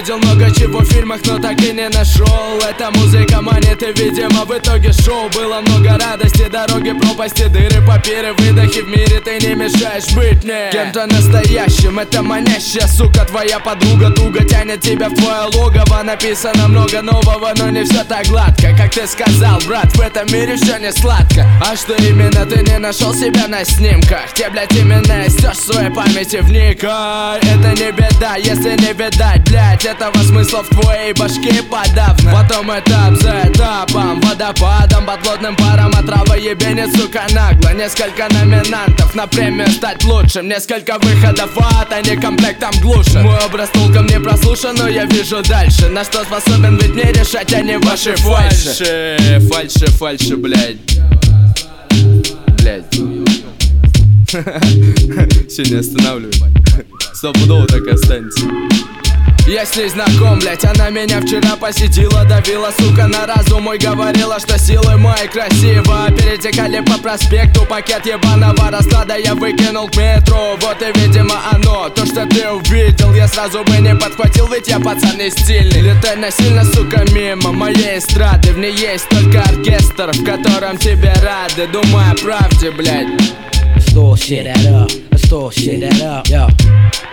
видел много чего в фильмах, но так и не нашел. Эта музыка манит, и, видимо, в итоге шоу. Было много радости, дороги, пропасти, дыры, папиры, выдохи в мире. Ты не мешаешь быть мне кем-то настоящим. Это манящая сука, твоя подруга туго тянет тебя в твое логово. Написано много нового, но не все так гладко, как ты сказал, брат, в этом мире все не сладко. А что именно ты не нашел себя на снимках? Те, блядь, именно истёшь в своей памяти, вникай. Это не беда, если не видать, блядь, этого смысла в твоей башке подавно. Потом этап за этапом, водопадом, подводным паром, отрава ебенит, сука, нагло. Несколько номинантов на премию стать лучшим, несколько выходов, а не комплектом глушит. Мой образ толком не прослушан, но я вижу дальше. На что способен ведь мне решать, а не ваши фальши. Фальши, блядь. Блядь. Все, не останавливай. Стопудово так останется. Я с ней знаком, блять, она меня вчера посетила, давила, сука, на разум мой, говорила, что силы мои красиво перетекали по проспекту, пакет ебаного расклада я выкинул к метро. Вот и, видимо, оно, то, что ты увидел, я сразу бы не подхватил, ведь я пацан не стильный. Летай насильно, сука, мимо моей эстрады, в ней есть только оркестр, в котором тебе рады. Думай о правде, блять. Let's throw shit that up, let's throw shit that up, yo.